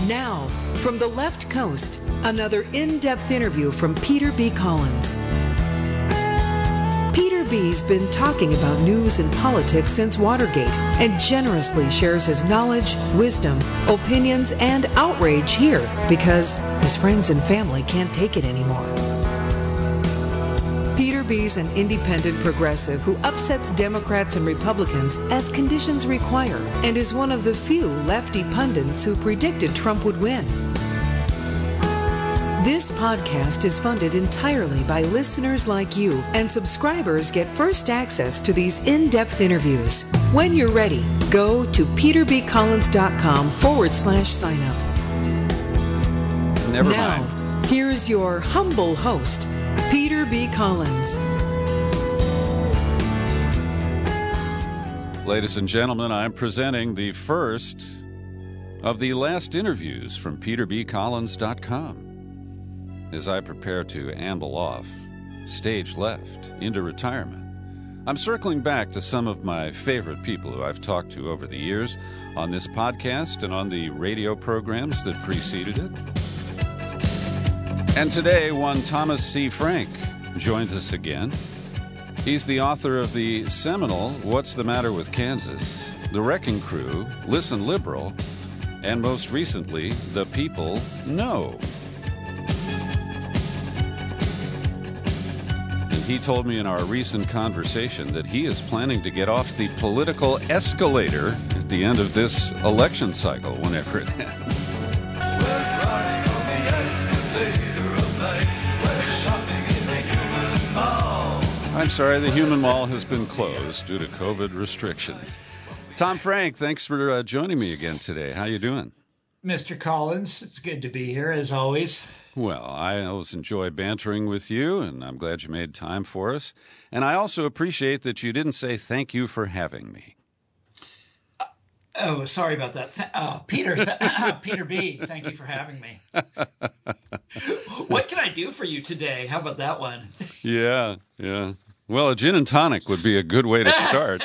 Now, from the left coast, another in-depth interview from Peter B. Collins. Peter B's been talking about news and politics since Watergate and generously shares his knowledge, wisdom, opinions, and outrage here because his friends and family can't take it anymore. Peter B's an independent progressive who upsets Democrats and Republicans as conditions require and is one of the few lefty pundits who predicted Trump would win. This podcast is funded entirely by listeners like you, and subscribers get first access to these in-depth interviews. When you're ready, go to peterbcollins.com/sign up. Never now, mind. Here's your humble host, Peter B. Collins. Ladies and gentlemen, I'm presenting the first of the last interviews from peterbcollins.com as I prepare to amble off, stage left, into retirement. I'm circling back to some of my favorite people who I've talked to over the years on this podcast and on the radio programs that preceded it. And today, one Thomas C. Frank joins us again. He's the author of the seminal What's the Matter with Kansas?, The Wrecking Crew, Listen Liberal, and most recently, The People Know. And he told me in our recent conversation that he is planning to get off the political escalator at the end of this election cycle, whenever it ends. I'm sorry, the Human Mall has been closed due to COVID restrictions. Tom Frank, thanks for joining me again today. How you doing? Mr. Collins, it's good to be here, as always. Well, I always enjoy bantering with you, and I'm glad you made time for us. And I also appreciate that you didn't say thank you for having me. Oh, sorry about that. Peter B., thank you for having me. What can I do for you today? How about that one? Yeah. Well, a gin and tonic would be a good way to start.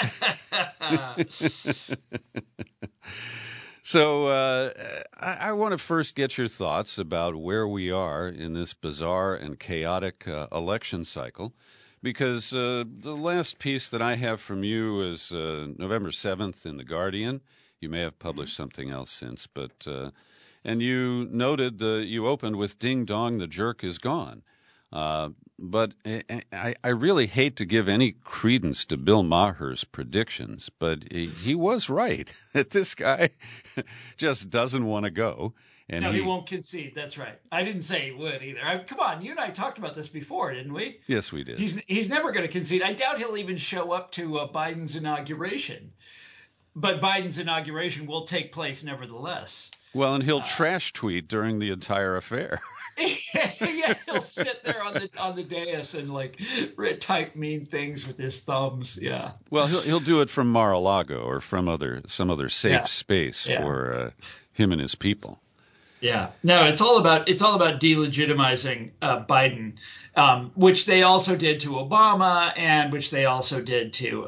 So I want to first get your thoughts about where we are in this bizarre and chaotic election cycle, because the last piece that I have from you is November 7th in The Guardian. You may have published something else since, but and you noted you opened with "Ding Dong, the jerk is gone." But I really hate to give any credence to Bill Maher's predictions, but he was right that this guy just doesn't want to go. And no, he won't concede. That's right. I didn't say he would either. Come on, you and I talked about this before, didn't we? Yes, we did. He's never going to concede. I doubt he'll even show up to Biden's inauguration. But Biden's inauguration will take place nevertheless. Well, and he'll trash tweet during the entire affair. Yeah, he'll sit there on the dais and type mean things with his thumbs. Yeah. Well, he'll do it from Mar-a-Lago or from some other safe space for him and his people. Yeah. No, it's all about delegitimizing Biden, which they also did to Obama and which they also did to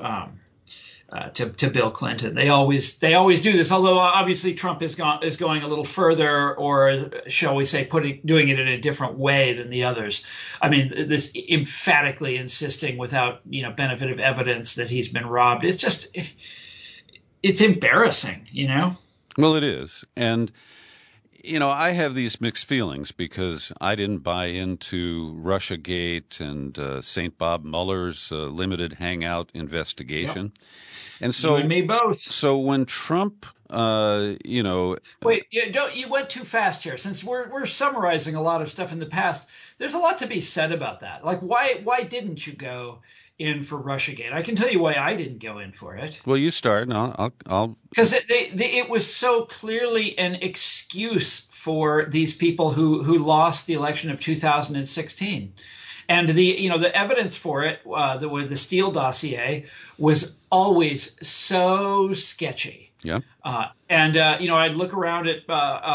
Bill Clinton. They always do this, although obviously Trump is going a little further, or shall we say doing it in a different way than the others. I mean, this emphatically insisting without benefit of evidence that he's been robbed. It's embarrassing, Well, it is. And I have these mixed feelings because I didn't buy into Russiagate and St. Bob Mueller's limited hangout investigation. Yep. And so, you and me both. So when Trump, wait, you went too fast here. Since we're summarizing a lot of stuff in the past, there's a lot to be said about that. Like, why didn't you go in for Russiagate? I can tell you why I didn't go in for it. Well, you start, and I'll because it was so clearly an excuse for these people who lost the election of 2016. And the evidence for it, the Steele dossier, was always so sketchy. Yeah. I'd look around at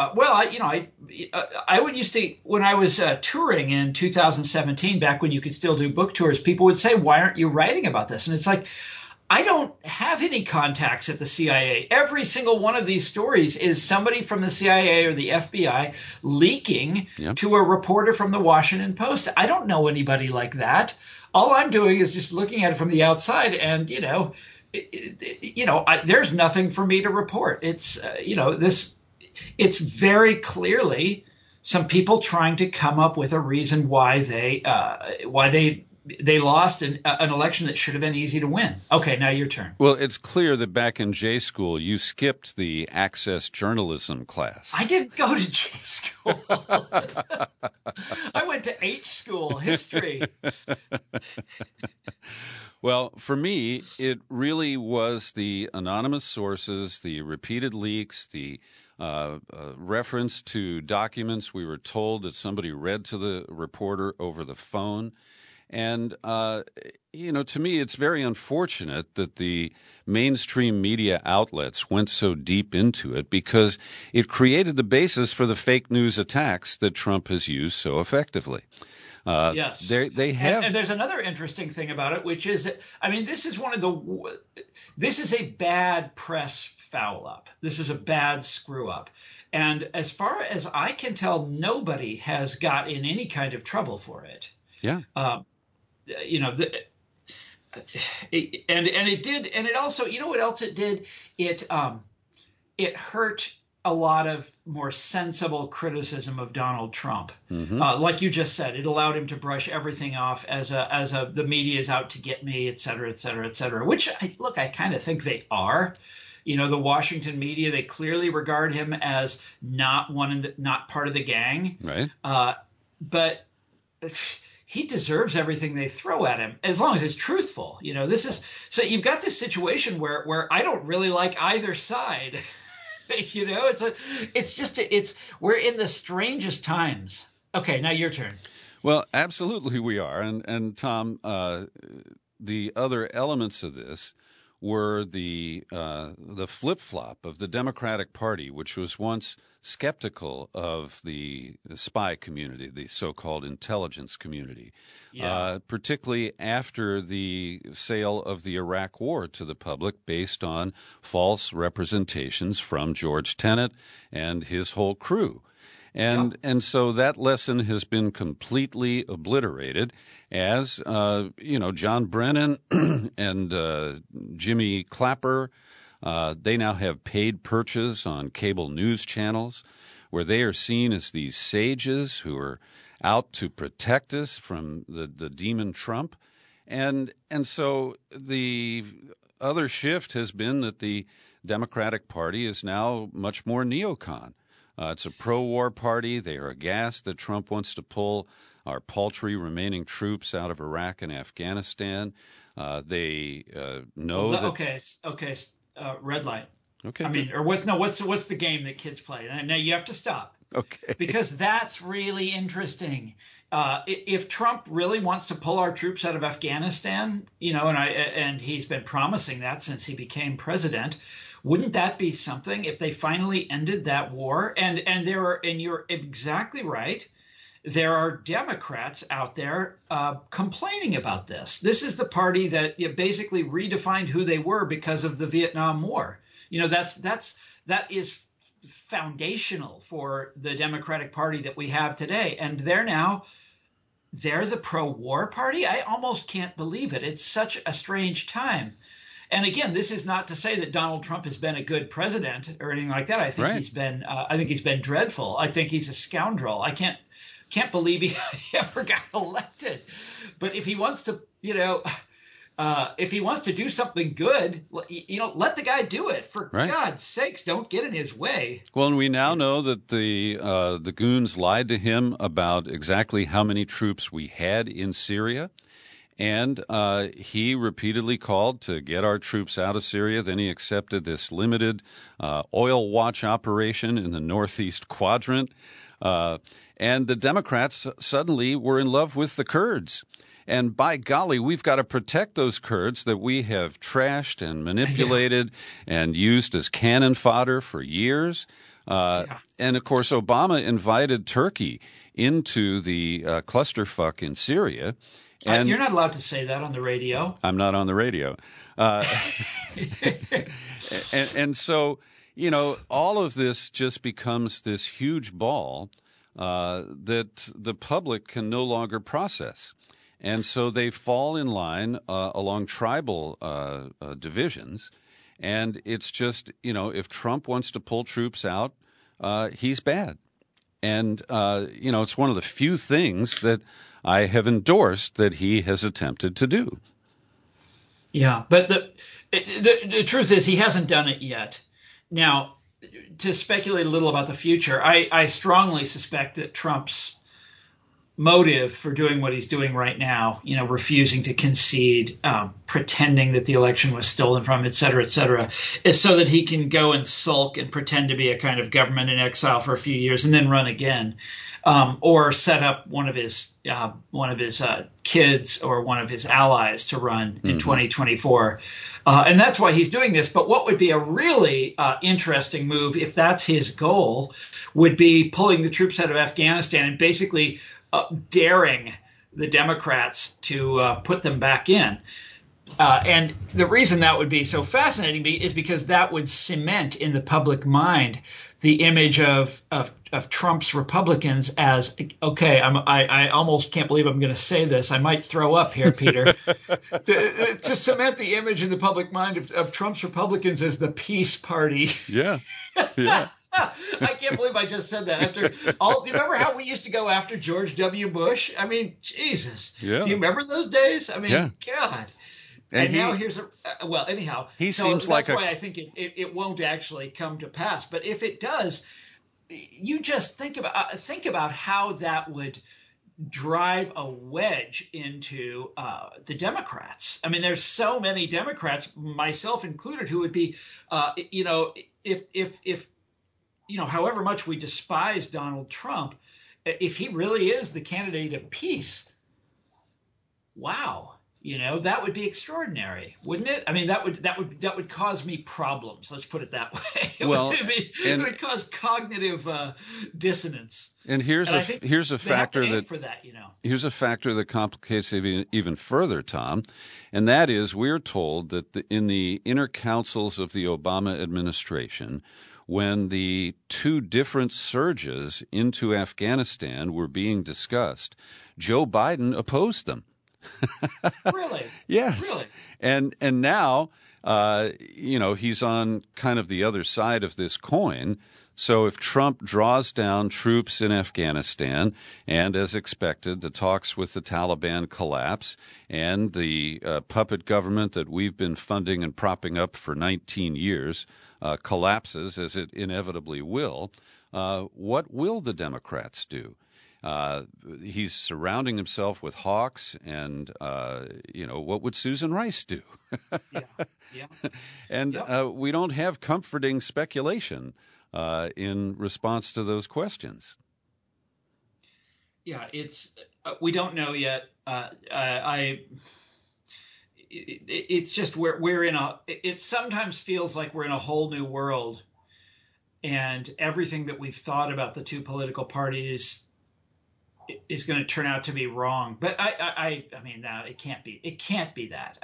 I would used to, when I was touring in 2017, back when you could still do book tours, people would say, "Why aren't you writing about this?" And it's like, I don't have any contacts at the CIA. Every single one of these stories is somebody from the CIA or the FBI leaking to a reporter from the Washington Post. I don't know anybody like that. All I'm doing is just looking at it from the outside, and there's nothing for me to report. It's it's very clearly some people trying to come up with a reason why they lost an election that should have been easy to win. Okay, now your turn. Well, it's clear that back in J school, you skipped the Access journalism class. I didn't go to J school. I went to H school, history. Well, for me, it really was the anonymous sources, the repeated leaks, the reference to documents we were told that somebody read to the reporter over the phone. And, to me, it's very unfortunate that the mainstream media outlets went so deep into it, because it created the basis for the fake news attacks that Trump has used so effectively. Yes. They have. And there's another interesting thing about it, which is, this is a bad press foul up. This is a bad screw up. And as far as I can tell, nobody has got in any kind of trouble for it. Yeah. And it did, and it also, what else it did? It hurt a lot of more sensible criticism of Donald Trump. Mm-hmm. Like you just said, it allowed him to brush everything off as the media is out to get me, et cetera, et cetera, et cetera, which I kind of think they are. The Washington media, they clearly regard him as not part of the gang. Right. But he deserves everything they throw at him, as long as it's truthful. So you've got this situation where I don't really like either side. We're in the strangest times. Okay, now your turn. Well, absolutely we are. And Tom, the other elements of this were the flip-flop of the Democratic Party, which was once skeptical of the spy community, the so-called intelligence community, particularly after the sale of the Iraq War to the public based on false representations from George Tenet and his whole crew. And so that lesson has been completely obliterated as, John Brennan and Jimmy Clapper, they now have paid perches on cable news channels where they are seen as these sages who are out to protect us from the demon Trump. And so the other shift has been that the Democratic Party is now much more neocon. It's a pro-war party. They are aghast that Trump wants to pull our paltry remaining troops out of Iraq and Afghanistan. They know that. Okay. Red light. Okay. What's the game that kids play? Now you have to stop. Okay. Because that's really interesting. If Trump really wants to pull our troops out of Afghanistan, and he's been promising that since he became president. Wouldn't that be something if they finally ended that war? And you're exactly right. There are Democrats out there complaining about this. This is the party that basically redefined who they were because of the Vietnam War. That is foundational for the Democratic Party that we have today. And they're the pro-war party. I almost can't believe it. It's such a strange time. And again, this is not to say that Donald Trump has been a good president or anything like that. I think he's been. I think he's been dreadful. I think he's a scoundrel. I can't believe he ever got elected. But if he wants to, do something good, let the guy do it. For God's sakes, don't get in his way. Well, and we now know that the goons lied to him about exactly how many troops we had in Syria. And he repeatedly called to get our troops out of Syria. Then he accepted this limited oil watch operation in the northeast quadrant. And the Democrats suddenly were in love with the Kurds. And by golly, we've got to protect those Kurds that we have trashed and manipulated and used as cannon fodder for years. And, of course, Obama invited Turkey into the clusterfuck in Syria. And you're not allowed to say that on the radio. I'm not on the radio. And so, all of this just becomes this huge ball that the public can no longer process. And so they fall in line along tribal divisions. And it's just, if Trump wants to pull troops out, he's bad. And, it's one of the few things that I have endorsed that he has attempted to do. Yeah, but the truth is he hasn't done it yet. Now, to speculate a little about the future, I strongly suspect that Trump's motive for doing what he's doing right now, refusing to concede, pretending that the election was stolen from him, et cetera, is so that he can go and sulk and pretend to be a kind of government in exile for a few years and then run again, or set up one of his kids or one of his allies to run in 2024. And that's why he's doing this. But what would be a really interesting move, if that's his goal, would be pulling the troops out of Afghanistan and basically daring the Democrats to put them back in. And the reason that would be so fascinating is because that would cement in the public mind the image of Trump's Republicans as, okay, I almost can't believe I'm going to say this. I might throw up here, Peter. to cement the image in the public mind of Trump's Republicans as the peace party. Yeah. I can't believe I just said that. Do you remember how we used to go after George W. Bush? I mean, Jesus. Yeah. Do you remember those days? I mean, yeah. God. And now here's anyhow. He so seems that's like why I think it won't actually come to pass. But if it does, you just think about how that would drive a wedge into the Democrats. I mean, there's so many Democrats, myself included, who would be, if however much we despise Donald Trump, if he really is the candidate of peace, wow. That would be extraordinary, wouldn't it? I mean, that would cause me problems. Let's put it that way. It would cause cognitive dissonance. And here's a factor here's a factor that complicates it even further, Tom, and that is we're told that in the inner councils of the Obama administration, when the two different surges into Afghanistan were being discussed, Joe Biden opposed them. Really? Yes. Really? And now, he's on kind of the other side of this coin. So if Trump draws down troops in Afghanistan, and as expected, the talks with the Taliban collapse, and the puppet government that we've been funding and propping up for 19 years collapses, as it inevitably will, what will the Democrats do? He's surrounding himself with hawks, and what would Susan Rice do? Yeah. And we don't have comforting speculation in response to those questions. Yeah, we don't know yet. It's just we're in it sometimes feels like we're in a whole new world, and everything that we've thought about the two political parties is going to turn out to be wrong. But I mean, no, it can't be that.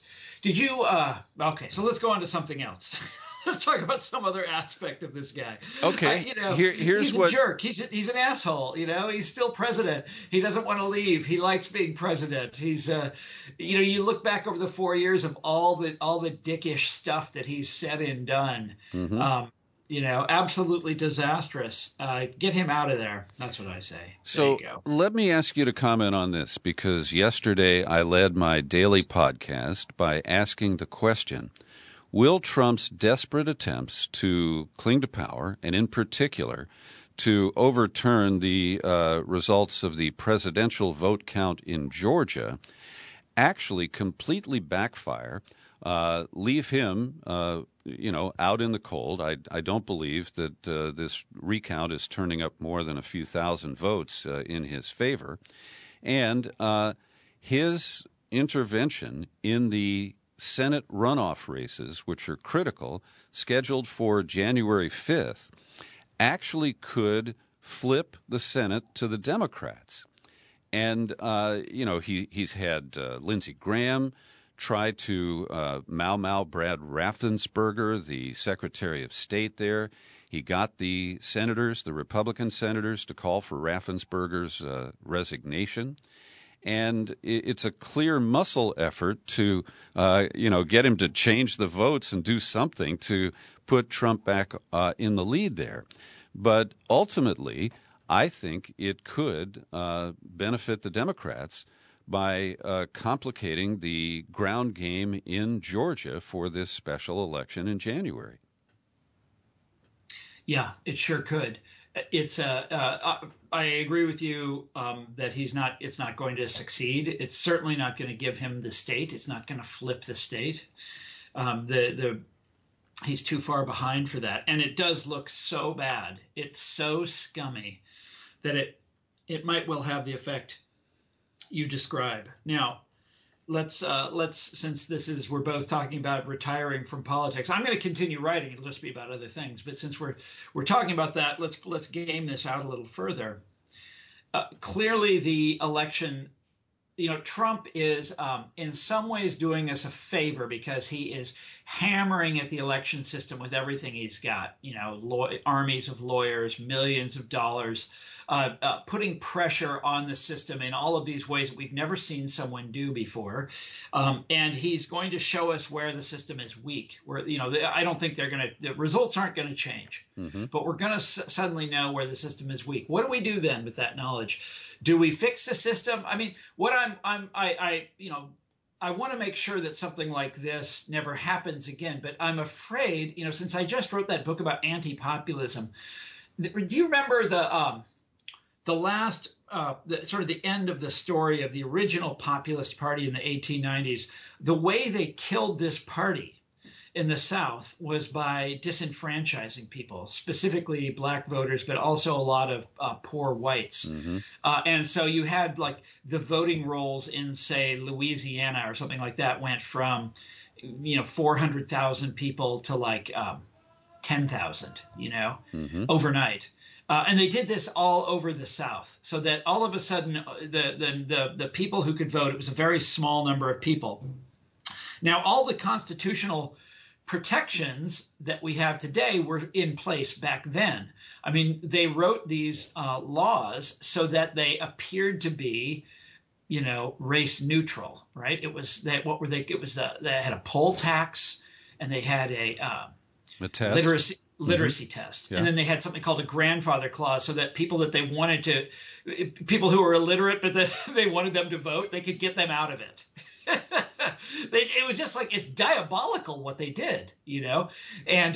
Okay, so let's go on to something else. Let's talk about some other aspect of this guy. Okay, here's he's a jerk. He's an asshole. He's still president. He doesn't want to leave. He likes being president. He's you look back over the 4 years of all the dickish stuff that he's said and done. Mm-hmm. Absolutely disastrous. Get him out of there. That's what I say. So let me ask you to comment on this, because yesterday I led my daily podcast by asking the question, will Trump's desperate attempts to cling to power, and in particular to overturn the results of the presidential vote count in Georgia, actually completely backfire, leave him out in the cold? I don't believe that this recount is turning up more than a few thousand votes in his favor. And his intervention in the Senate runoff races, which are critical, scheduled for January 5th, actually could flip the Senate to the Democrats. And, he's had Lindsey Graham try to mau Brad Raffensperger, the Secretary of State there. He got the Republican senators, to call for Raffensperger's resignation. And it's a clear muscle effort to, get him to change the votes and do something to put Trump back in the lead there. But ultimately, I think it could benefit the Democrats by complicating the ground game in Georgia for this special election in January. Yeah, it sure could. It's I agree with you that it's not going to succeed. It's certainly not going to give him the state. It's not going to flip the state. He's too far behind for that, and it does look so bad. It's so scummy that it might well have the effect you describe. Now, let's since we're both talking about retiring from politics, I'm going to continue writing. It'll just be about other things. But since we're talking about that, let's game this out a little further. Clearly, the election, Trump is in some ways doing us a favor because he is hammering at the election system with everything he's got. Armies of lawyers, millions of dollars, putting pressure on the system in all of these ways that we've never seen someone do before. And he's going to show us where the system is weak. I don't think the results aren't going to change, but we're going to suddenly know where the system is weak. What do we do then with that knowledge? Do we fix the system? I mean, I want to make sure that something like this never happens again, but I'm afraid, since I just wrote that book about anti-populism, do you remember the last, sort of the end of the story of the original populist party in the 1890s? The way they killed this party in the South was by disenfranchising people, specifically black voters, but also a lot of poor whites. And so you had like the voting rolls in, say, Louisiana or something like that went from, 400,000 people to like 10,000, overnight. And they did this all over the South, so that all of a sudden the people who could vote, it was a very small number of people. Now, all the constitutional protections that we have today were in place back then. I mean, they wrote these laws so that they appeared to be, race neutral, right? It was that they had a poll tax, and they had a test. Literacy test. Yeah. And then they had something called a grandfather clause, so that people who were illiterate, but that they wanted them to vote, they could get them out of it. It was just like, it's diabolical what they did, and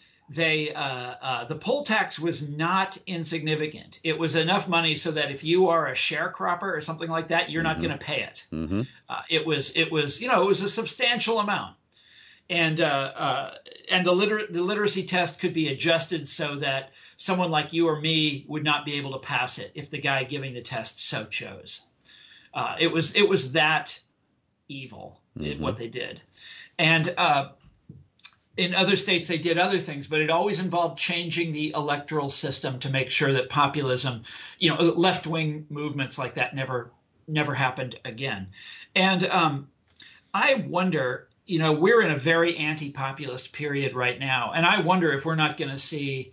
the poll tax was not insignificant. It was enough money so that if you are a sharecropper or something like that, you're not going to pay it. It was a substantial amount. And the literacy test could be adjusted so that someone like you or me would not be able to pass it if the guy giving the test so chose. It was that evil, what they did. And in other states, they did other things, but it always involved changing the electoral system to make sure that populism, left-wing movements like that never happened again. And I wonder, we're in a very anti-populist period right now, and I wonder if we're not going to see,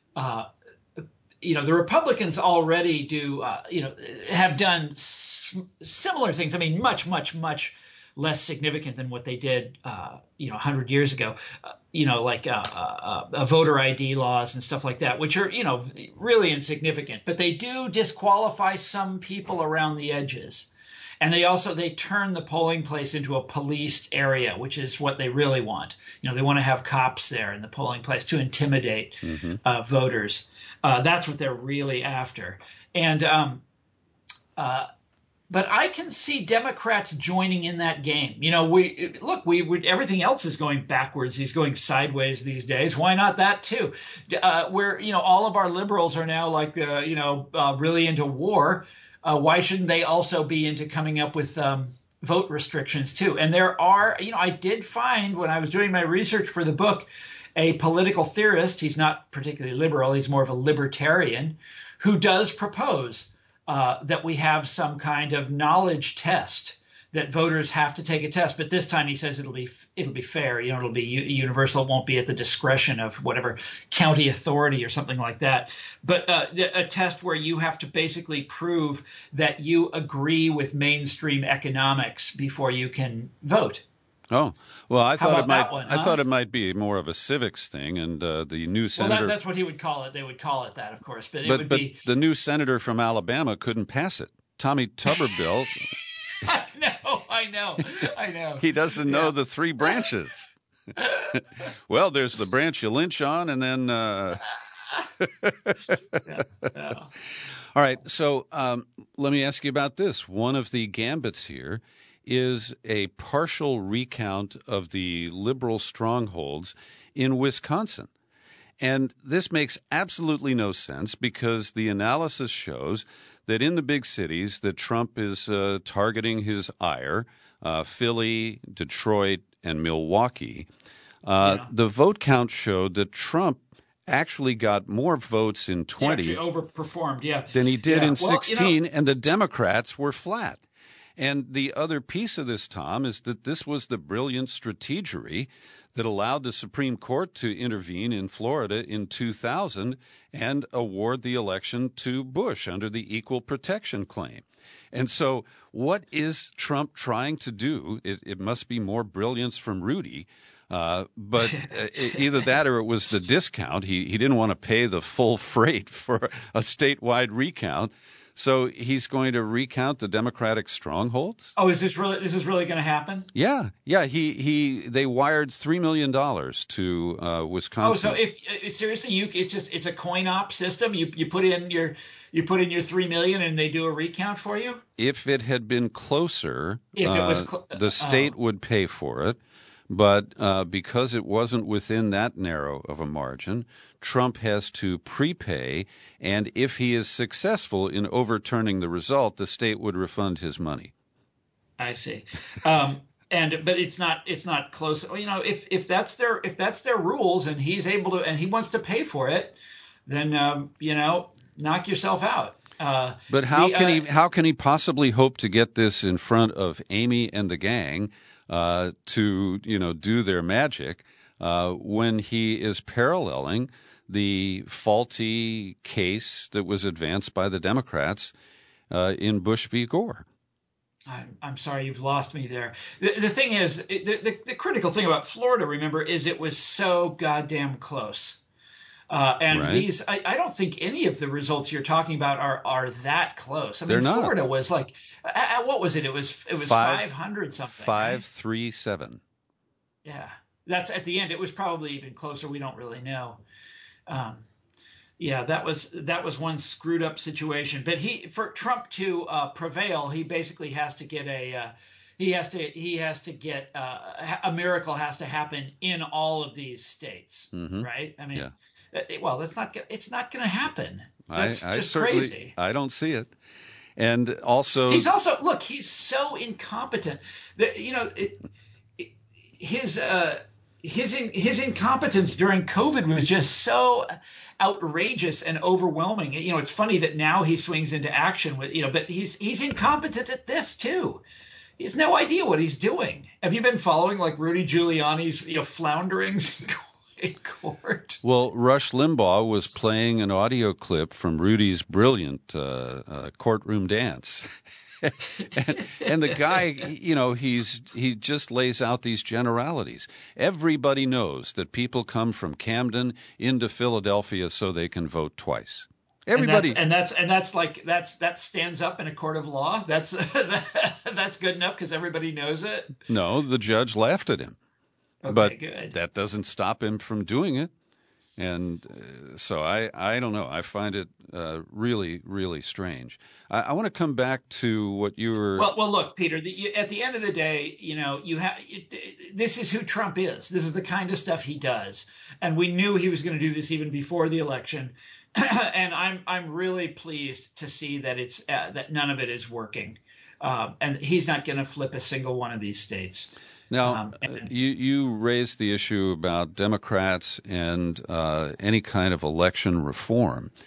the Republicans already have done similar things. I mean, much, much, much less significant than what they did, 100 years ago, like voter ID laws and stuff like that, which are, really insignificant. But they do disqualify some people around the edges. And they turn the polling place into a policed area, which is what they really want. They want to have cops there in the polling place to intimidate voters. That's what they're really after. And but I can see Democrats joining in that game. Everything else is going backwards. He's going sideways these days. Why not that too? Where all of our liberals are now like really into war. Why shouldn't they also be into coming up with vote restrictions too? And there are, I did find when I was doing my research for the book, a political theorist. He's not particularly liberal. He's more of a libertarian who does propose that we have some kind of knowledge test, that voters have to take a test. But this time he says it'll be fair. It'll be universal. It won't be at the discretion of whatever county authority or something like that. But a test where you have to basically prove that you agree with mainstream economics before you can vote. Oh, well, I thought it might be more of a civics thing, and the new senator. Well, that's what he would call it. They would call it that, of course, but the new senator from Alabama couldn't pass it. Tommy Tuberville. I know. He doesn't know the three branches. Well, there's the branch you lynch on, and then. All right, so let me ask you about this. One of the gambits here is a partial recount of the liberal strongholds in Wisconsin. And this makes absolutely no sense because the analysis shows that in the big cities that Trump is targeting his ire, Philly, Detroit, and Milwaukee, the vote count showed that Trump actually got more votes in 20 he actually overperformed, than he did in 16, and the Democrats were flat. And the other piece of this, Tom, is that this was the brilliant strategery that allowed the Supreme Court to intervene in Florida in 2000 and award the election to Bush under the Equal Protection Claim. And so what is Trump trying to do? It must be more brilliance from Rudy. But either that or it was the discount. He didn't want to pay the full freight for a statewide recount. So he's going to recount the Democratic strongholds? Oh, is this really going to happen? Yeah. They wired $3 million to Wisconsin. Oh, so if seriously, it's a coin op system. You put in your $3 million and they do a recount for you. If it had been closer, the state would pay for it. But because it wasn't within that narrow of a margin, Trump has to prepay, and if he is successful in overturning the result, the state would refund his money. I see. But it's not close. If that's their rules, and he's able to, and he wants to pay for it, then knock yourself out. But how can he possibly hope to get this in front of Amy and the gang to do their magic when he is paralleling the faulty case that was advanced by the Democrats in Bush v. Gore? I'm sorry, you've lost me there. The thing is, the critical thing about Florida, remember, is it was so goddamn close. Right. These, I don't think any of the results you're talking about are that close. I mean, Florida was like, what was it? It was 500 something. 537. Right? Yeah, that's at the end. It was probably even closer. We don't really know. That was one screwed up situation. But for Trump to prevail, he basically has to get a miracle has to happen in all of these states, right? I mean. Yeah. Well, it's not going to happen. That's just crazy. I don't see it. And also, he's so incompetent that his incompetence during COVID was just so outrageous and overwhelming. It's funny that now he swings into action with but he's incompetent at this too. He has no idea what he's doing. Have you been following like Rudy Giuliani's flounderings in court? Well, Rush Limbaugh was playing an audio clip from Rudy's brilliant courtroom dance. and the guy, he just lays out these generalities. Everybody knows that people come from Camden into Philadelphia so they can vote twice. Everybody, that stands up in a court of law. That's good enough because everybody knows it. No, the judge laughed at him. Okay, but good. That doesn't stop him from doing it. And so I don't know. I find it really, really strange. I want to come back to what you were. Well, look, Peter. At the end of the day, this is who Trump is. This is the kind of stuff he does, and we knew he was going to do this even before the election. And I'm really pleased to see that that none of it is working, and he's not going to flip a single one of these states. Now, you raised the issue about Democrats and any kind of election reform.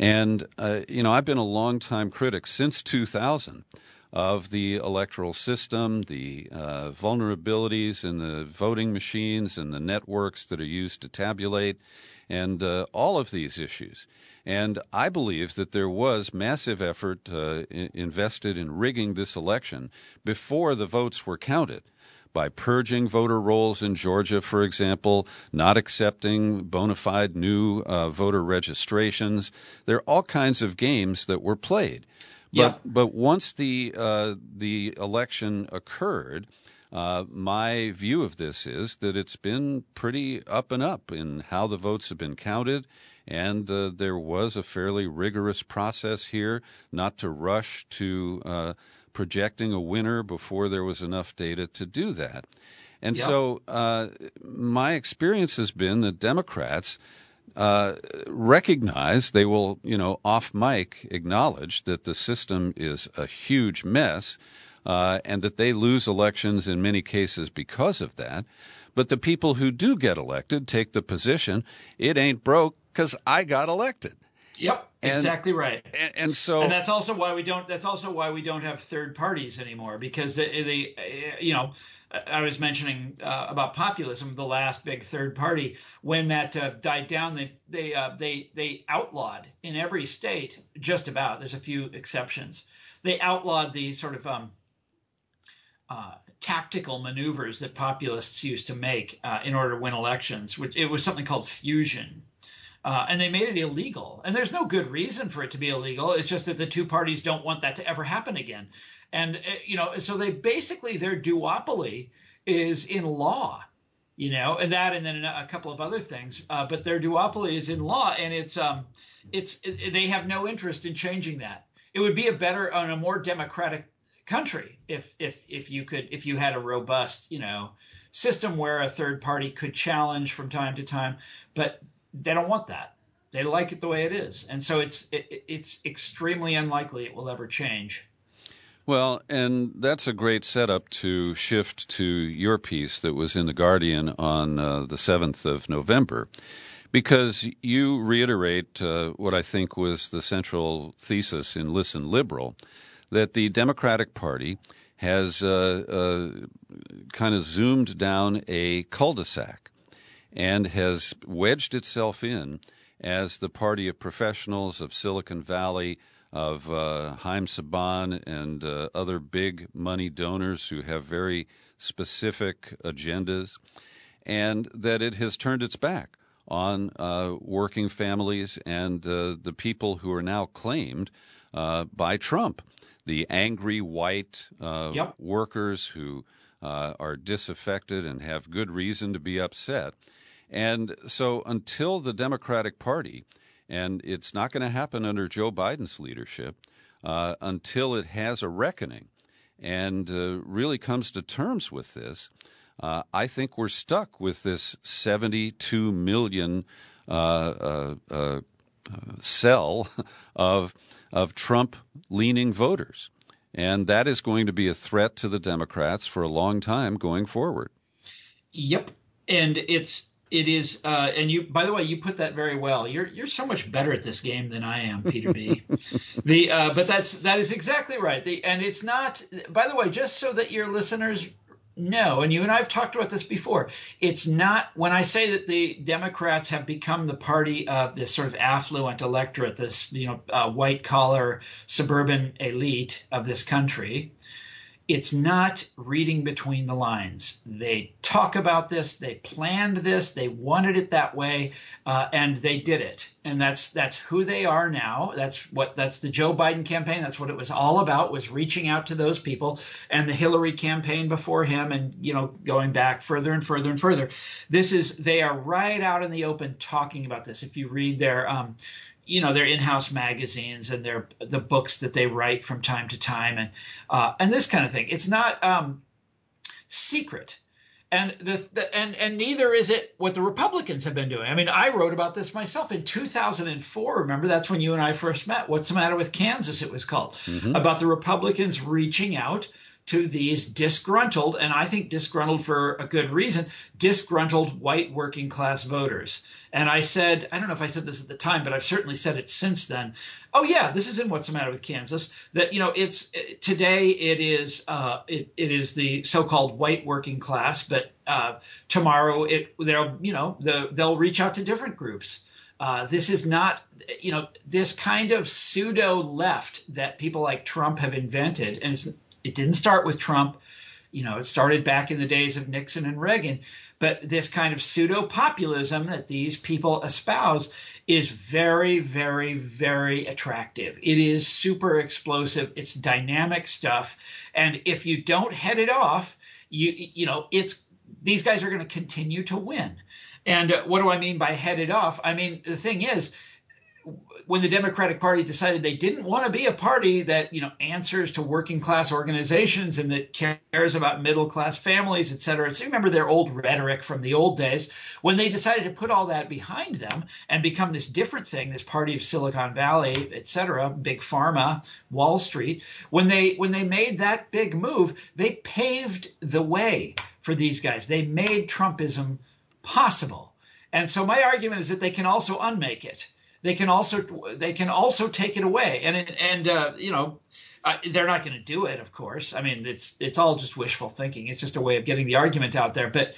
And, I've been a longtime critic since 2000 of the electoral system, the vulnerabilities in the voting machines and the networks that are used to tabulate, and all of these issues. And I believe that there was massive effort invested in rigging this election before the votes were counted, by purging voter rolls in Georgia, for example, not accepting bona fide new voter registrations. There are all kinds of games that were played. But once the election occurred, my view of this is that it's been pretty up and up in how the votes have been counted, and there was a fairly rigorous process here, not to rush to projecting a winner before there was enough data to do that. And so my experience has been that Democrats recognize, they will, off mic acknowledge that the system is a huge mess and that they lose elections in many cases because of that. But the people who do get elected take the position, it ain't broke because I got elected. Yep, exactly right. And that's also why we don't have third parties anymore, because I was mentioning about populism, the last big third party. When that died down, they outlawed in every state, just about. There's a few exceptions. They outlawed the sort of tactical maneuvers that populists used to make in order to win elections. It was something called fusion. And they made it illegal. And there's no good reason for it to be illegal. It's just that the two parties don't want that to ever happen again. And, so they basically, their duopoly is in law, and then a couple of other things. But their duopoly is in law, and they have no interest in changing that. It would be a more democratic country if you had a robust, system where a third party could challenge from time to time. But they don't want that. They like it the way it is. And so it's extremely unlikely it will ever change. Well, and that's a great setup to shift to your piece that was in The Guardian on the 7th of November, because you reiterate what I think was the central thesis in Listen Liberal, that the Democratic Party has kind of zoomed down a cul-de-sac and has wedged itself in as the party of professionals, of Silicon Valley, of Haim Saban and other big money donors who have very specific agendas, and that it has turned its back on working families and the people who are now claimed by Trump, the angry white workers who are disaffected and have good reason to be upset. And so until the Democratic Party, and it's not going to happen under Joe Biden's leadership, until it has a reckoning and really comes to terms with this, I think we're stuck with this 72 million cell of Trump-leaning voters. And that is going to be a threat to the Democrats for a long time going forward. Yep. And it is, and you, by the way, you put that very well. You're so much better at this game than I am, Peter B. But that is exactly right. And it's not, by the way, just so that your listeners know, and you and I have talked about this before, it's not, when I say that the Democrats have become the party of this sort of affluent electorate, this, white collar suburban elite of this country, it's not reading between the lines. They talk about this, they planned this, they wanted it that way, and they did it. And that's who they are now. That's the Joe Biden campaign. That's what it was all about, was reaching out to those people, and the Hillary campaign before him, and going back further and further and further. They are right out in the open talking about this. If you read their their in-house magazines and the books that they write from time to time, and this kind of thing. It's not secret, and and neither is it what the Republicans have been doing. I mean, I wrote about this myself in 2004. Remember, that's when you and I first met. What's the Matter with Kansas? It was called, about the Republicans reaching out to these disgruntled, and I think disgruntled for a good reason, disgruntled white working class voters. And I said, I don't know if I said this at the time, but I've certainly said it since then. Oh yeah, this is in What's the Matter with Kansas. That it's today it is the so-called white working class, but tomorrow they'll reach out to different groups. This is not, this kind of pseudo left that people like Trump have invented. And it didn't start with Trump. It started back in the days of Nixon and Reagan. But this kind of pseudo populism that these people espouse is very, very, very attractive. It is super explosive. It's dynamic stuff. And if you don't head it off, these guys are going to continue to win. And what do I mean by headed off? I mean, the thing is, when the Democratic Party decided they didn't want to be a party that, answers to working class organizations and that cares about middle class families, et cetera. So remember their old rhetoric from the old days. When they decided to put all that behind them and become this different thing, this party of Silicon Valley, et cetera, big pharma, Wall Street, when they made that big move, they paved the way for these guys. They made Trumpism possible. And so my argument is that they can also unmake it. They can also take it away. And they're not going to do it, of course. I mean, it's all just wishful thinking. It's just a way of getting the argument out there. But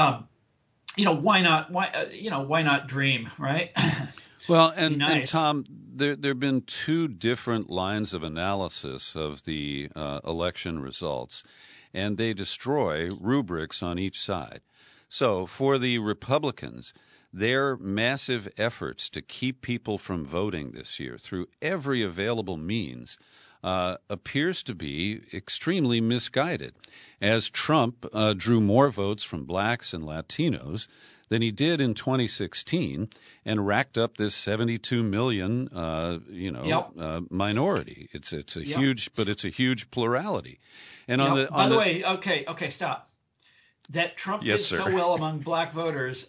why not? Why not dream, right? Well, and Tom, there have been two different lines of analysis of the election results, and they destroy rubrics on each side. So for the Republicans, their massive efforts to keep people from voting this year through every available means appears to be extremely misguided, as Trump drew more votes from blacks and Latinos than he did in 2016 and racked up this 72 million, minority. It's a huge plurality. And by the way, okay, stop. That Trump did so well among black voters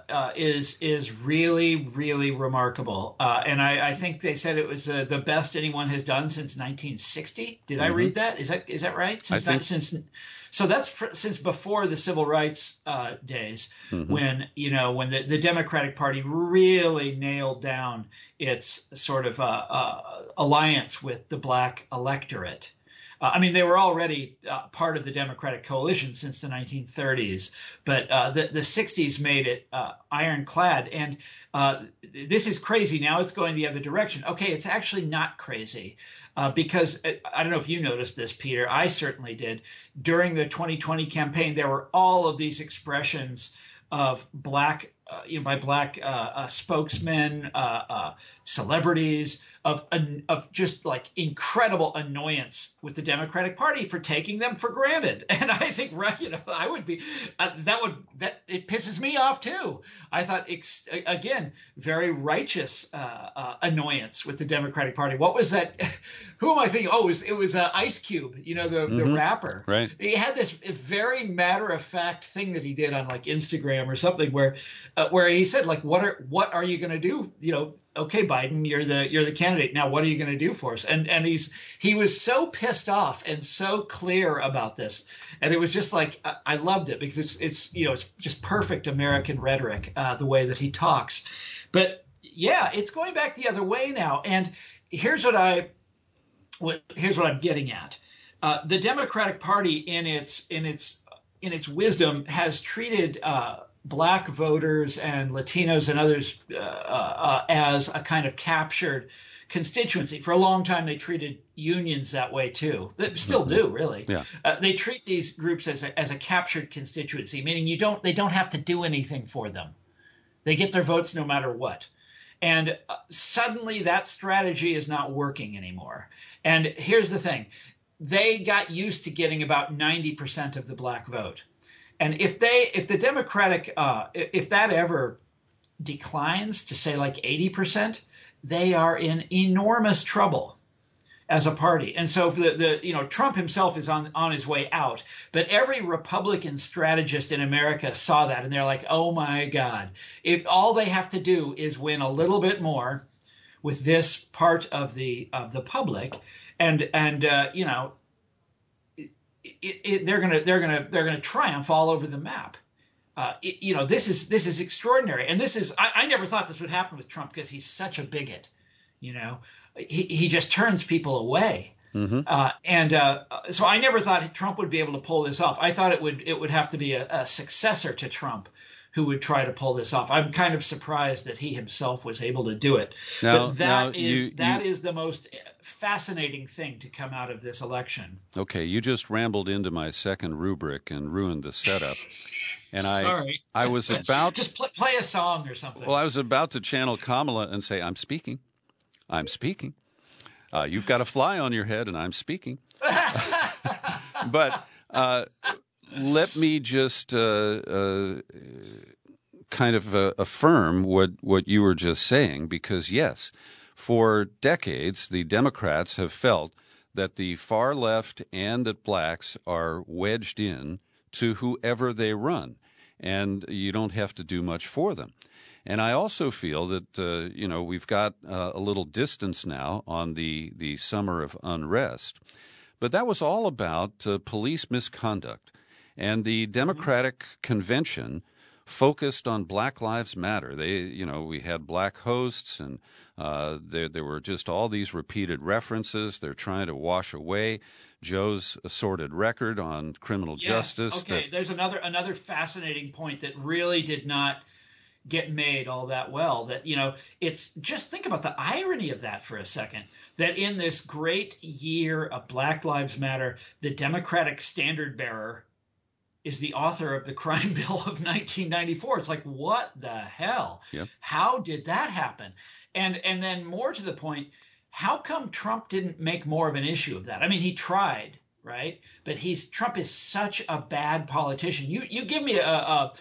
is really, really remarkable. And I think they said it was the best anyone has done since 1960. Did I read that? Is that right? So that's since before the civil rights days, when the Democratic Party really nailed down its sort of alliance with the black electorate. They were already part of the Democratic coalition since the 1930s, but the 60s made it ironclad. And this is crazy. Now it's going the other direction. Okay, it's actually not crazy because I don't know if you noticed this, Peter. I certainly did. During the 2020 campaign, there were all of these expressions of black, by black spokesmen, celebrities, of just like incredible annoyance with the Democratic Party for taking them for granted. And I think, I would be that it pisses me off too. I thought again, very righteous annoyance with the Democratic Party. What was that? Who am I thinking? Oh, it was Ice Cube, the rapper. Right. He had this very matter of fact thing that he did on like Instagram or something where he said like, what are you going to do? Okay, Biden, you're the candidate. Now, what are you going to do for us? And he was so pissed off and so clear about this. And it was just like, I loved it because it's just perfect American rhetoric, the way that he talks. But yeah, it's going back the other way now. And here's what I'm getting at. The Democratic Party in its wisdom has treated black voters and Latinos and others as a kind of captured constituency. For a long time, they treated unions that way too. They still do, really. Yeah. They treat these groups as a captured constituency, meaning they don't have to do anything for them. They get their votes no matter what. And suddenly that strategy is not working anymore. And here's the thing. They got used to getting about 90% of the black vote. And if the Democratic, if that ever declines to say like 80%, they are in enormous trouble as a party. And so Trump himself is on his way out, but every Republican strategist in America saw that and they're like, oh my God, if all they have to do is win a little bit more with this part of the public and they're gonna triumph all over the map. This is extraordinary, and I never thought this would happen with Trump because he's such a bigot. He just turns people away. Mm-hmm. So I never thought Trump would be able to pull this off. I thought it would have to be a successor to Trump who would try to pull this off. I'm kind of surprised that he himself was able to do it. But that is the most fascinating thing to come out of this election. Okay, you just rambled into my second rubric and ruined the setup. And Sorry. I was about just play a song or something. Well, I was about to channel Kamala and say, "I'm speaking. I'm speaking. You've got a fly on your head, and I'm speaking." But let me just kind of affirm what you were just saying, because, yes, for decades, the Democrats have felt that the far left and that blacks are wedged in to whoever they run, and you don't have to do much for them. And I also feel that, we've got a little distance now on the summer of unrest. But that was all about police misconduct. And the Democratic convention focused on Black Lives Matter. We had black hosts, and there were just all these repeated references. They're trying to wash away Joe's sordid record on criminal justice. Okay, there's another fascinating point that really did not get made all that well. That, it's just, think about the irony of that for a second, that in this great year of Black Lives Matter, the Democratic standard bearer is the author of the crime bill of 1994. It's like, what the hell? Yep. How did that happen? And then more to the point, how come Trump didn't make more of an issue of that? I mean, he tried, right? But Trump is such a bad politician. You give me a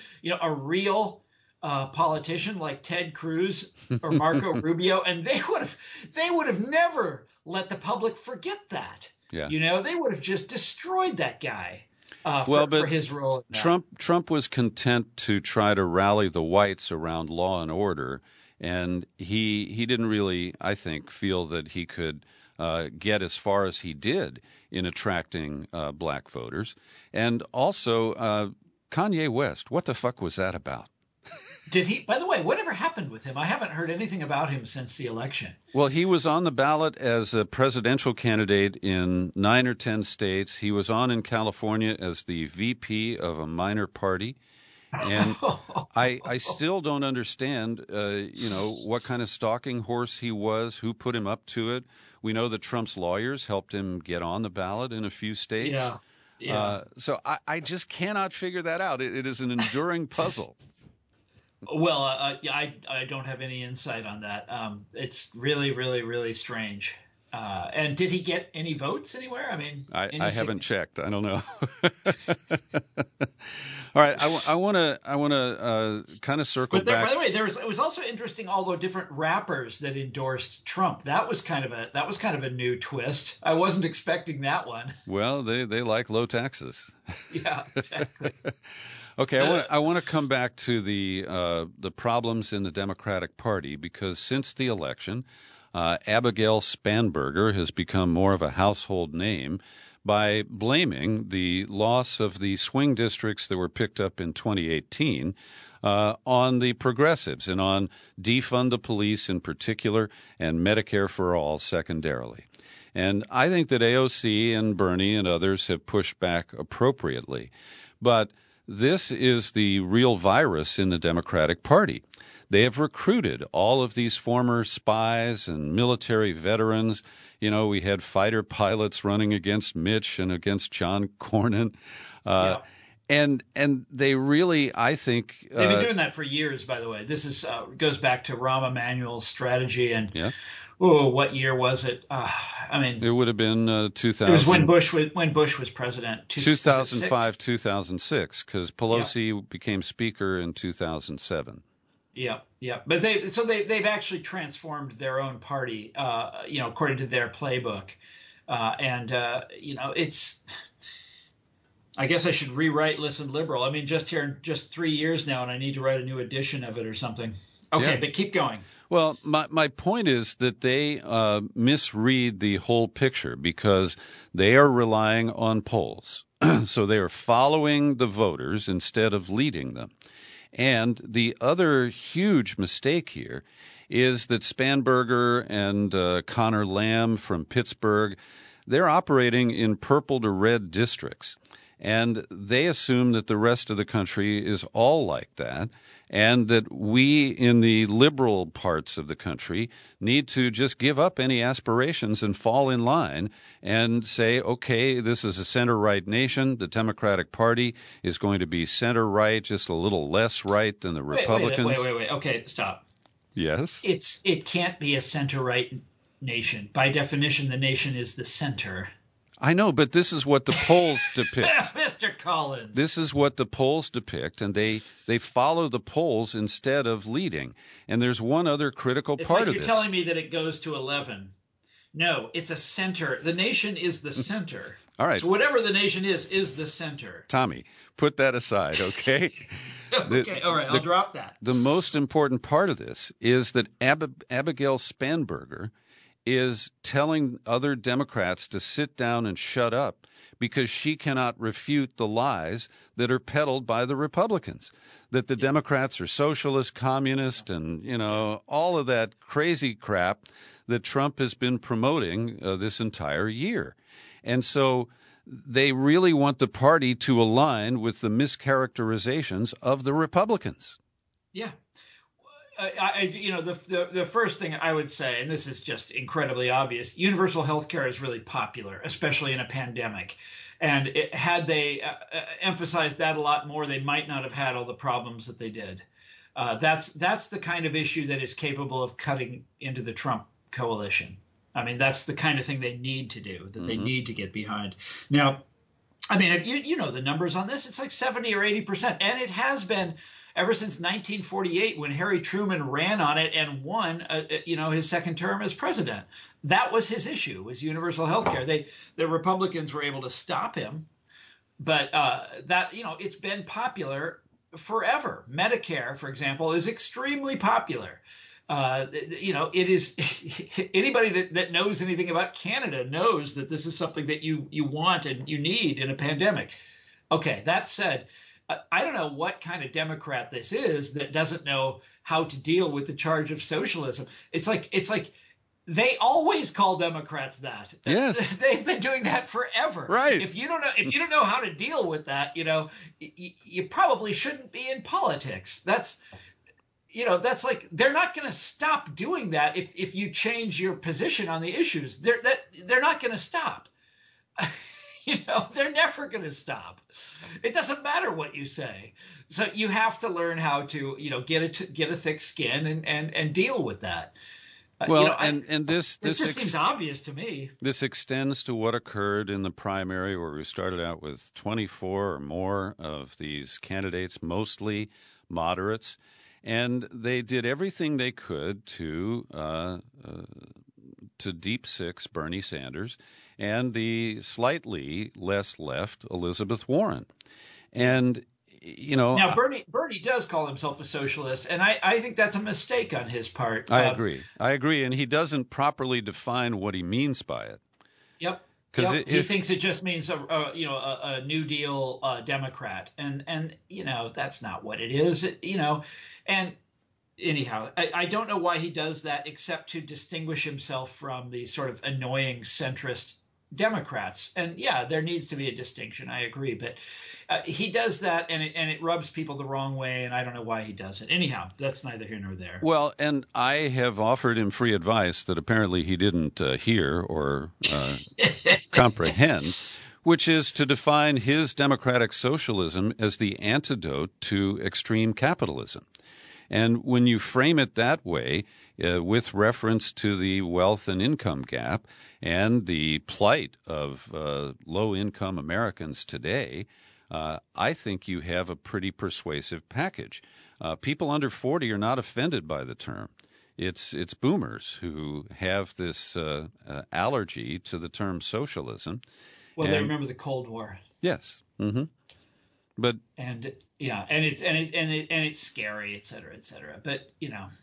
real politician like Ted Cruz or Marco Rubio, and they would have never let the public forget that. Yeah. They would have just destroyed that guy. For his role. Trump was content to try to rally the whites around law and order, and he didn't really, I think, feel that he could get as far as he did in attracting black voters. And also, Kanye West, what the fuck was that about? Did he? By the way, whatever happened with him? I haven't heard anything about him since the election. Well, he was on the ballot as a presidential candidate in 9 or 10 states. He was on in California as the VP of a minor party. And I still don't understand, what kind of stalking horse he was, who put him up to it. We know that Trump's lawyers helped him get on the ballot in a few states. Yeah. So I just cannot figure that out. It is an enduring puzzle. Well, I don't have any insight on that. It's really, really, really strange. And did he get any votes anywhere? I mean, I haven't checked. I don't know. All right, I want to kind of circle back. By the way, it was also interesting all the different rappers that endorsed Trump. That was kind of a new twist. I wasn't expecting that one. Well, they like low taxes. Yeah, exactly. Okay, I want to come back to the problems in the Democratic Party, because since the election, Abigail Spanberger has become more of a household name by blaming the loss of the swing districts that were picked up in 2018 on the progressives and on defund the police in particular and Medicare for all secondarily. And I think that AOC and Bernie and others have pushed back appropriately. But this is the real virus in the Democratic Party. They have recruited all of these former spies and military veterans. We had fighter pilots running against Mitch and against John Cornyn. And they really, I think... They've been doing that for years, by the way. This goes back to Rahm Emanuel's strategy. And what year was it? It would have been 2000. It was when Bush was president. 2005, 2006, because Pelosi became Speaker in 2007. Yeah. But they've actually transformed their own party, according to their playbook. It's... I guess I should rewrite Listen Liberal. I mean, just 3 years now, and I need to write a new edition of it or something. Okay, but keep going. Well, my point is that they misread the whole picture because they are relying on polls. So they are following the voters instead of leading them. And the other huge mistake here is that Spanberger and Connor Lamb from Pittsburgh, they're operating in purple to red districts. And they assume that the rest of the country is all like that, and that we in the liberal parts of the country need to just give up any aspirations and fall in line and say, okay, this is a center-right nation. The Democratic Party is going to be center-right, just a little less right than the Republicans. Wait. Okay, stop. Yes? It can't be a center-right nation. By definition, the nation is the center. I know, but this is what the polls depict. Mr. Collins. This is what the polls depict, and they follow the polls instead of leading. And there's one other critical part of this. You're telling me that it goes to 11. No, it's a center. The nation is the center. All right. So whatever the nation is the center. Tommy, put that aside, okay? Okay, all right, I'll drop that. The most important part of this is that Abigail Spanberger is telling other Democrats to sit down and shut up because she cannot refute the lies that are peddled by the Republicans, that the Democrats are socialist, communist, and, all of that crazy crap that Trump has been promoting this entire year. And so they really want the party to align with the mischaracterizations of the Republicans. Yeah. The first thing I would say, and this is just incredibly obvious, universal health care is really popular, especially in a pandemic. And had they emphasized that a lot more, they might not have had all the problems that they did. That's the kind of issue that is capable of cutting into the Trump coalition. I mean, that's the kind of thing they need to do, that they need to get behind. Now, I mean, you know the numbers on this. It's like 70 or 80%. And it has been ever since 1948 when Harry Truman ran on it and won, his second term as president. That was his issue, was universal health care. The Republicans were able to stop him. But it's been popular forever. Medicare, for example, is extremely popular. It is anybody that knows anything about Canada knows that this is something that you want and you need in a pandemic. Okay, that said, I don't know what kind of Democrat this is that doesn't know how to deal with the charge of socialism. It's like they always call Democrats that. Yes, they've been doing that forever. Right. If you don't know how to deal with that, you probably shouldn't be in politics. That's like they're not going to stop doing that if you change your position on the issues. They're not going to stop. They're never going to stop. It doesn't matter what you say. So you have to learn how to, get a thick skin and deal with that. Well, this just seems obvious to me. This extends to what occurred in the primary, where we started out with 24 or more of these candidates, mostly moderates, and they did everything they could to deep six Bernie Sanders and the slightly less left Elizabeth Warren. And, now Bernie does call himself a socialist, and I think that's a mistake on his part. I agree. And he doesn't properly define what he means by it. Yep. Because he thinks it just means a New Deal Democrat, and that's not what it is. And anyhow, I don't know why he does that except to distinguish himself from the sort of annoying centrist Democrats. And yeah, there needs to be a distinction. I agree, but he does that, and it rubs people the wrong way, and I don't know why he does it. Anyhow, that's neither here nor there. Well, and I have offered him free advice that apparently he didn't hear or comprehend, which is to define his democratic socialism as the antidote to extreme capitalism. And when you frame it that way, with reference to the wealth and income gap and the plight of low-income Americans today, I think you have a pretty persuasive package. People under 40 are not offended by the term. It's boomers who have this allergy to the term socialism. Well, they remember the Cold War. Yes. Mm-hmm. But it's scary, et cetera, et cetera. But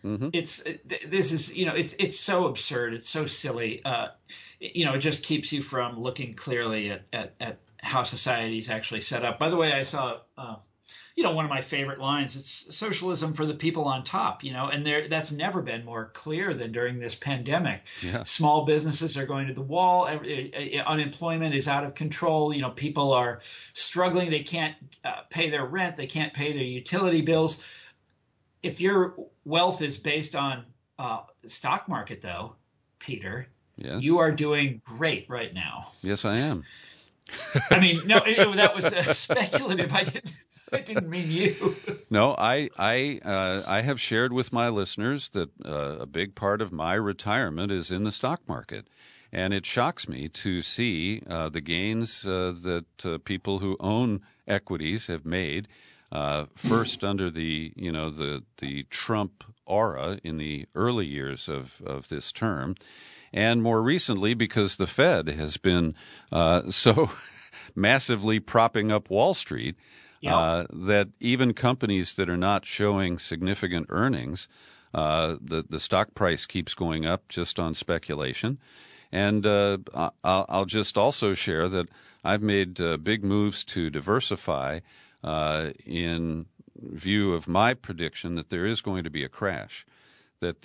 it's so absurd. It's so silly. It just keeps you from looking clearly at how society is actually set up. By the way, I saw one of my favorite lines. It's socialism for the people on top, and that's never been more clear than during this pandemic. Yeah. Small businesses are going to the wall. Unemployment is out of control. People are struggling. They can't pay their rent. They can't pay their utility bills. If your wealth is based on the stock market, though, Peter, yes, you are doing great right now. Yes, I am. I mean, no, that was speculative. I didn't mean you. No, I have shared with my listeners that a big part of my retirement is in the stock market, and it shocks me to see the gains that people who own equities have made. First, under the Trump aura in the early years of this term, and more recently because the Fed has been so massively propping up Wall Street. Yep. That even companies that are not showing significant earnings, the stock price keeps going up just on speculation. And I'll just also share that I've made big moves to diversify in view of my prediction that there is going to be a crash. That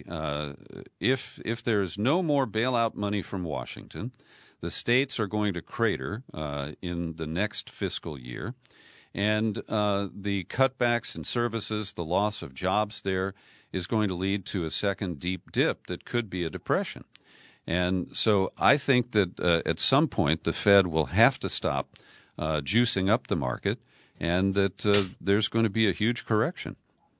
if there is no more bailout money from Washington, the states are going to crater in the next fiscal year. And the cutbacks in services, the loss of jobs there is going to lead to a second deep dip that could be a depression. And so I think that at some point the Fed will have to stop juicing up the market and that there's going to be a huge correction.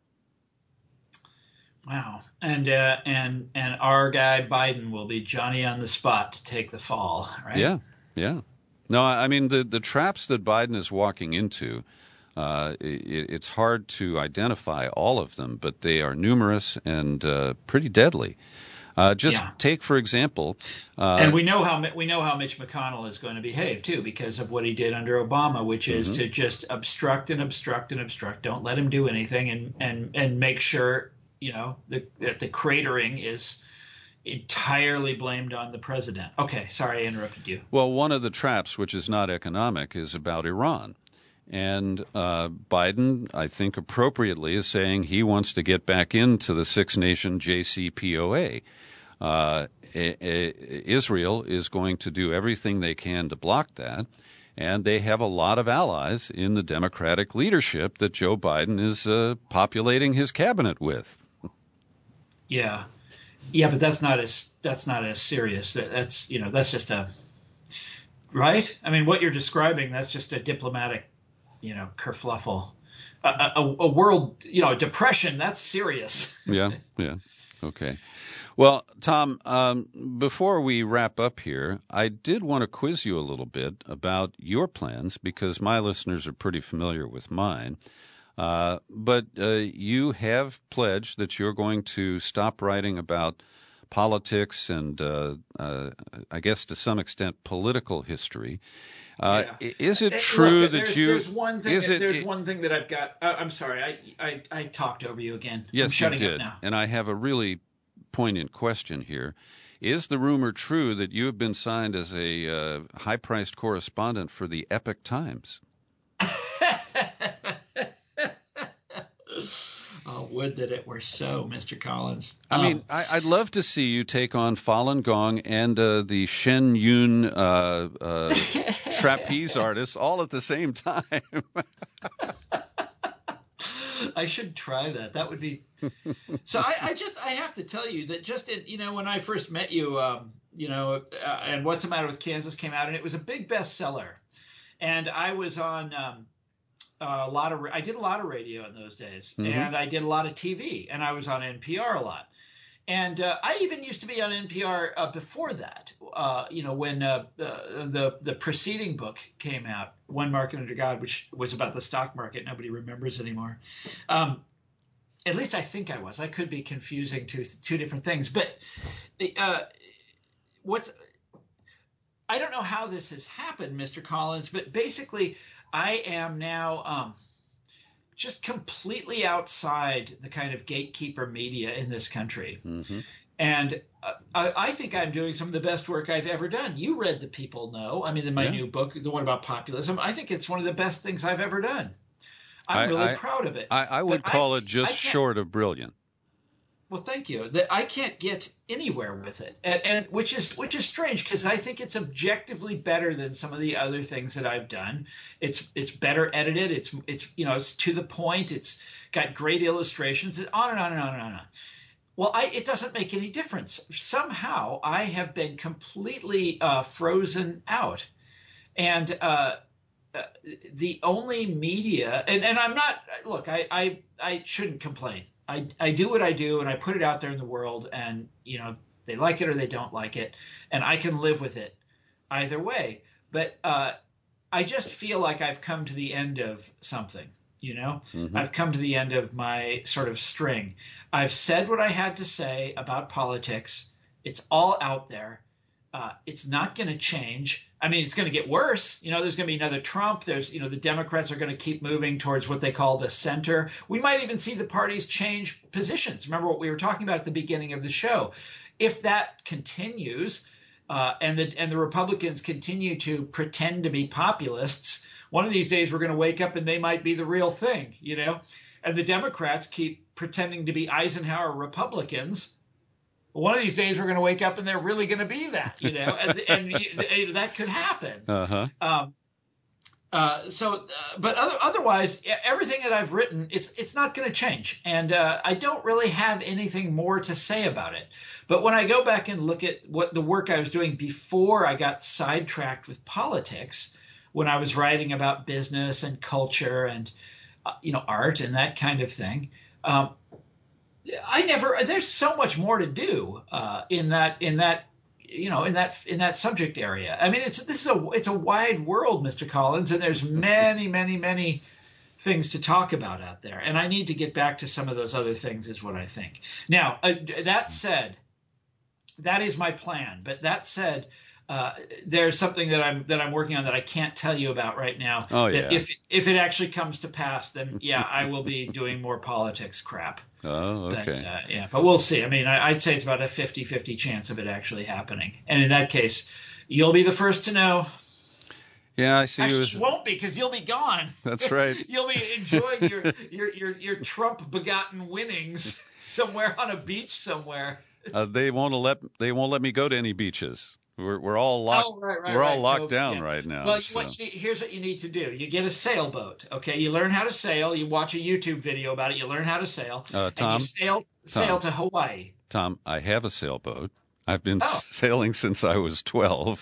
Wow. And our guy Biden will be Johnny on the spot to take the fall, right? Yeah, yeah. No, I mean, the traps that Biden is walking into, it's hard to identify all of them, but they are numerous and pretty deadly. Take, for example... and we know how Mitch McConnell is going to behave, too, because of what he did under Obama, which is to just obstruct and obstruct and obstruct. Don't let him do anything and make sure, that the cratering is entirely blamed on the president. Okay, sorry, I interrupted you. Well, one of the traps, which is not economic, is about Iran. And Biden, I think appropriately, is saying he wants to get back into the six-nation JCPOA. Israel is going to do everything they can to block that, and they have a lot of allies in the Democratic leadership that Joe Biden is populating his cabinet with. Yeah. Yeah, but that's not as serious. That's just a right. I mean, what you're describing, that's just a diplomatic, kerfluffle. A world, depression. That's serious. Yeah. Okay. Well, Tom, before we wrap up here, I did want to quiz you a little bit about your plans because my listeners are pretty familiar with mine. But you have pledged that you're going to stop writing about politics and, I guess to some extent, political history. Is it true that you? There's one thing that I've got. I'm sorry, I talked over you again. Yes, I'm shutting you did. up now. And I have a really poignant question here. Is the rumor true that you have been signed as a high-priced correspondent for the Epoch Times? Oh, would that it were so, Mr. Collins. I mean, I'd love to see you take on Falun Gong and the Shen Yun trapeze artists all at the same time. I should try that. That would be. So I have to tell you that just when I first met you, and What's the Matter with Kansas came out, and it was a big bestseller, and I was on. I did a lot of radio in those days, and I did a lot of TV, and I was on NPR a lot. And I even used to be on NPR before that, when the preceding book came out, One Market Under God, which was about the stock market. Nobody remembers anymore. At least I think I was. I could be confusing two different things. But I don't know how this has happened, Mr. Collins, but basically I am now just completely outside the kind of gatekeeper media in this country. Mm-hmm. And I think I'm doing some of the best work I've ever done. You read The People Know. I mean, in my new book, the one about populism, I think it's one of the best things I've ever done. I'm really proud of it. I would call it just short of brilliant. Well, thank you. I can't get anywhere with it, and which is strange, because I think it's objectively better than some of the other things that I've done. It's better edited. It's to the point. It's got great illustrations. On and on and on and on. Well, it doesn't make any difference. Somehow I have been completely frozen out, and the only media, and I'm not. Look, I shouldn't complain. I do what I do, and I put it out there in the world, and they like it or they don't like it, and I can live with it either way. But I just feel like I've come to the end of something. Mm-hmm. I've come to the end of my sort of string. I've said what I had to say about politics. It's all out there. It's not going to change. I mean, it's going to get worse. There's going to be another Trump. There's, the Democrats are going to keep moving towards what they call the center. We might even see the parties change positions. Remember what we were talking about at the beginning of the show. If that continues, and the Republicans continue to pretend to be populists, one of these days we're going to wake up and they might be the real thing, and the Democrats keep pretending to be Eisenhower Republicans. One of these days we're going to wake up and they're really going to be that, and that could happen. Uh-huh. But otherwise, everything that I've written, it's not going to change. And I don't really have anything more to say about it. But when I go back and look at what the work I was doing before I got sidetracked with politics, when I was writing about business and culture and, art and that kind of thing, there's so much more to do in that subject area. I mean, it's a wide world, Mr. Collins, and there's many, many, many things to talk about out there. And I need to get back to some of those other things, is what I think. Now, that said, that is my plan. But that said, there's something that I'm working on that I can't tell you about right now. Oh, yeah. That if it actually comes to pass, then I will be doing more politics crap. Oh, okay. But we'll see. I mean, I'd say it's about a 50-50 chance of it actually happening. And in that case, you'll be the first to know. Yeah, I see. Actually, you won't be, because you'll be gone. That's right. You'll be enjoying your Trump-begotten winnings somewhere on a beach somewhere. They won't let me go to any beaches. We're all locked. We're all locked down right now. Well, here's what you need to do. You get a sailboat. Okay, you learn how to sail. You watch a YouTube video about it. You learn how to sail. Tom, and you sail to Hawaii. Tom, I have a sailboat. I've been sailing since I was 12.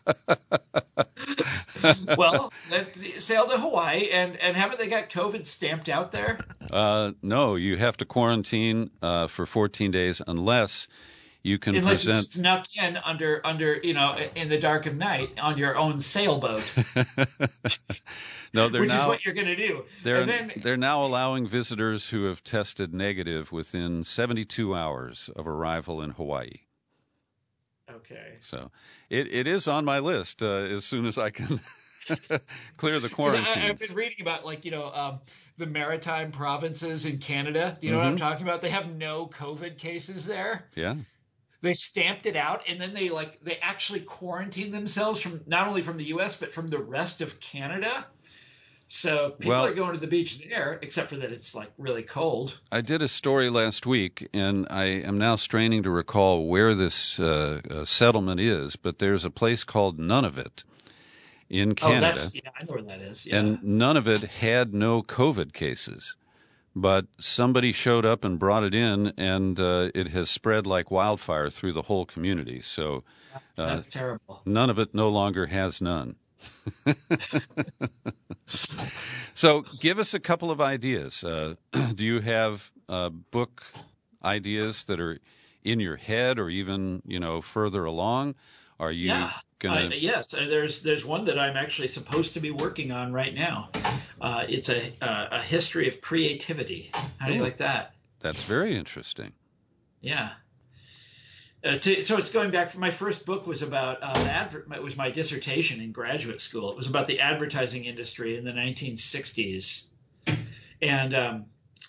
Well, sail to Hawaii, and haven't they got COVID stamped out there? No, you have to quarantine for 14 days unless you can unless present. You snuck in under in the dark of night on your own sailboat. No, which is what you're going to do. They're now allowing visitors who have tested negative within 72 hours of arrival in Hawaii. Okay. So it is on my list as soon as I can clear the quarantine. I've been reading about the maritime provinces in Canada. You know what I'm talking about? They have no COVID cases there. Yeah. They stamped it out, and then they actually quarantined themselves from not only from the U.S. but from the rest of Canada. So people are going to the beach there, except for that it's really cold. I did a story last week, and I am now straining to recall where this settlement is, but there's a place called Nunavut in Canada. I know where that is. Yeah. And Nunavut had no COVID cases, but somebody showed up and brought it in, and it has spread like wildfire through the whole community. So that's terrible. Nunavut no longer has none. So give us a couple of ideas. Do you have book ideas that are in your head or even, further along? Are you going to? Yes, there's one that I'm actually supposed to be working on right now. It's a history of creativity. How do you like that? That's very interesting. Yeah. So it's going back. My first book was about it was my dissertation in graduate school. It was about the advertising industry in the 1960s, and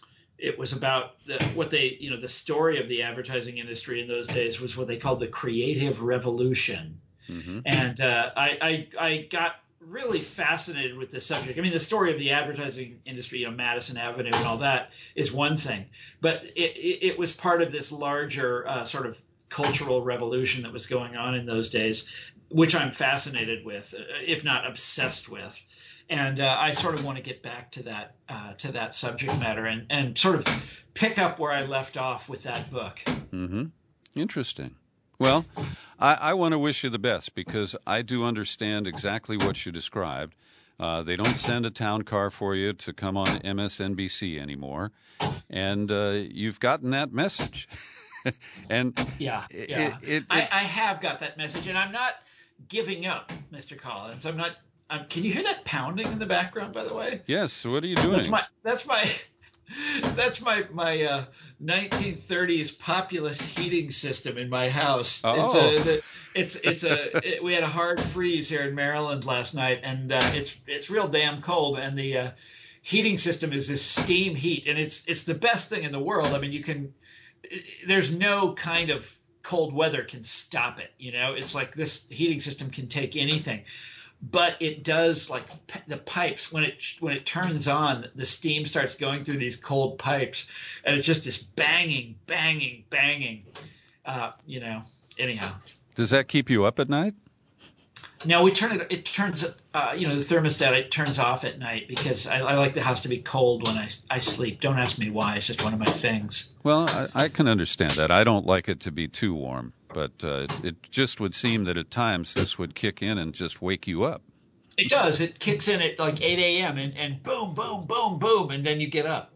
it was about the story of the advertising industry in those days was what they called the creative revolution. Mm-hmm. And I got really fascinated with this subject. I mean, the story of the advertising industry, Madison Avenue and all that is one thing, but it was part of this larger sort of cultural revolution that was going on in those days, which I'm fascinated with, if not obsessed with. And I sort of want to get back to that subject matter and sort of pick up where I left off with that book. Mm-hmm. Interesting. Well, I want to wish you the best because I do understand exactly what you described. They don't send a town car for you to come on MSNBC anymore, and you've gotten that message. And I have got that message, and I'm not giving up, Mr. Collins. I'm not. Can you hear that pounding in the background, by the way? Yes. What are you doing? That's my 1930s populist heating system in my house. Oh. We had a hard freeze here in Maryland last night, and it's real damn cold. And the heating system is this steam heat, and it's the best thing in the world. I mean, there's no kind of cold weather can stop it. It's like this heating system can take anything. But it does, like the pipes, when it turns on, the steam starts going through these cold pipes, and it's just this banging. Anyhow. Does that keep you up at night? No, we turn it. It turns. The thermostat. It turns off at night because I like the house to be cold when I sleep. Don't ask me why. It's just one of my things. Well, I can understand that. I don't like it to be too warm. But it just would seem that at times this would kick in and just wake you up. It does. It kicks in at like 8 a.m. and boom, boom, boom, boom, and then you get up,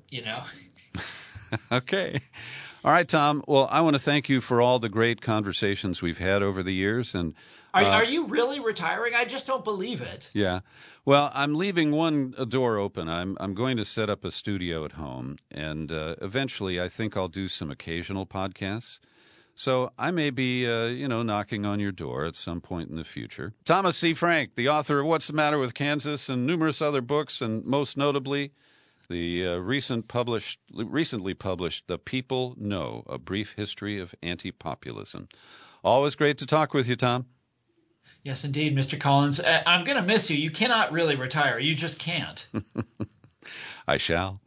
Okay. All right, Tom. Well, I want to thank you for all the great conversations we've had over the years. And Are you really retiring? I just don't believe it. Yeah. Well, I'm leaving one door open. I'm going to set up a studio at home, and eventually I think I'll do some occasional podcasts. So I may be, knocking on your door at some point in the future. Thomas C. Frank, the author of What's the Matter with Kansas and numerous other books, and most notably the recently published The People Know, A Brief History of Anti-Populism. Always great to talk with you, Tom. Yes, indeed, Mr. Collins. I'm going to miss you. You cannot really retire. You just can't. I shall.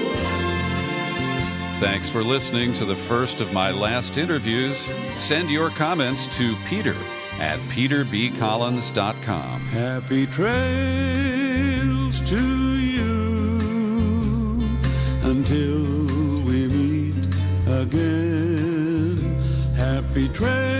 Thanks for listening to the first of my last interviews. Send your comments to peter@peterbcollins.com. Happy trails to you until we meet again. Happy trails.